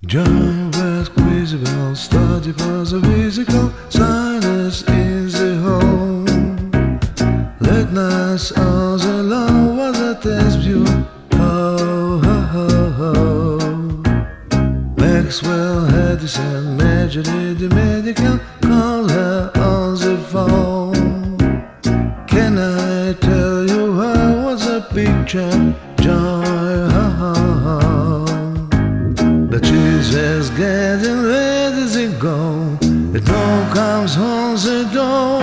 Joy was visible, study was a physical, silence is the home. Late nights all alone was a test view. Oh, oh, oh, oh. Maxwell Edison measured the medical, called her on the phone. Can I tell you how was a picture? Joy, oh, oh, oh. The cheese is getting ready to go. It all comes home the door.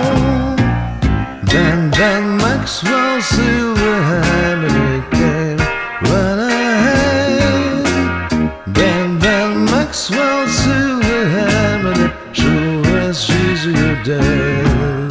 Then Maxwell Silver Hammer came right ahead. Then Maxwell Silver Hammer, sure as she's your dead.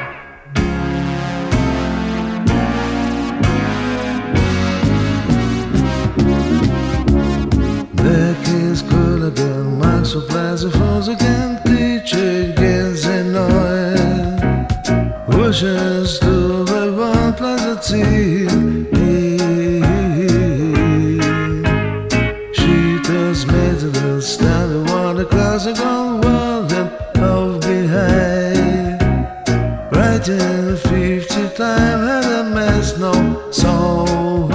The kids could again, Maxwell Plaza falls again, teacher gets annoyed. Wishes to the one pleasant tea. She tells me to the stand one the classical world and of behind. Writing 50 times had a mess, no soul.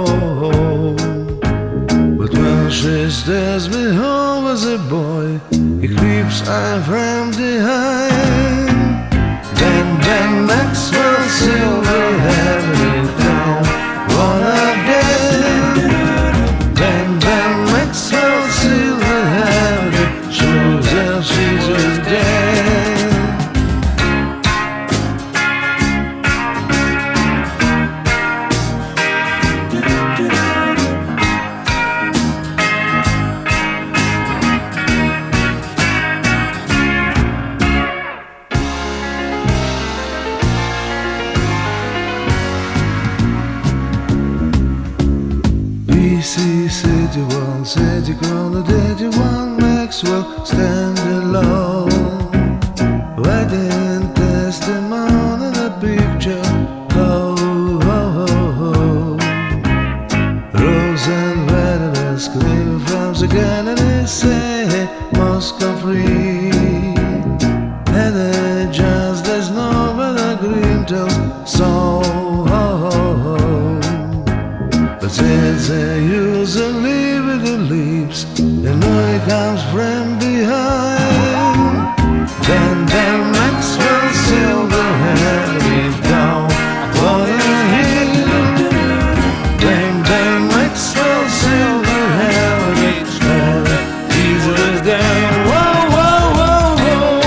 But when she stares me home as a boy, he creeps eye from behind. Then Maxwell Silver Hammer down one again. Then Maxwell Silver Hammer shows that she's dead. City one, city corner, dirty one, Maxwell stand alone. Writing testimony in a picture. Oh, oh, oh, oh. Rose and red screaming from the gallery, say Moscow free. And it just there's no better green tells so. But since they usually with the leaves, the noise comes from behind. Then Maxwell Silver Hammer down on a hill. Then Maxwell Silver Hammer down. Jesus down. Whoa, whoa, whoa, whoa.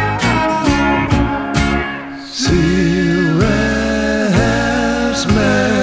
Silver has